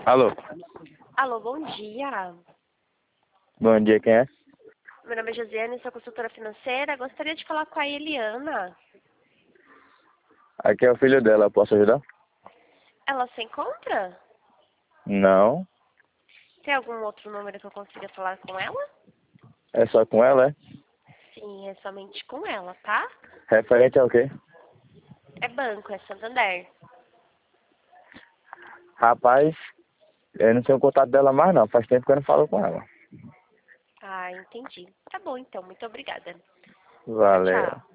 Alô, Alô, bom dia. bom dia, quem é? Meu nome é Josiane, sou consultora financeira. Gostaria de falar com a Eliana. Aqui é o filho dela, posso ajudar? Ela se encontra? Não, Tem algum outro número que eu consiga falar com ela? é só com ela, é? Sim, é somente com ela, tá? Referente ao quê? É banco, é Santander. Rapaz, eu não tenho o contato dela mais não, faz tempo que eu não falo com ela. Ah, entendi. Tá bom, então. Muito obrigada. Tchau, Valeu. tchau.